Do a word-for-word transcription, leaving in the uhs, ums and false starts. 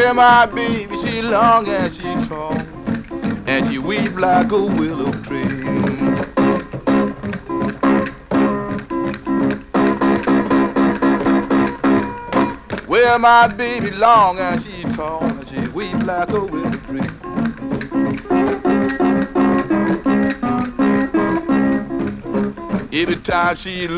Well, my baby, she long and she tall, and she weep like a willow tree. Well, my baby long and she tall, and she weep like a willow tree. Every time she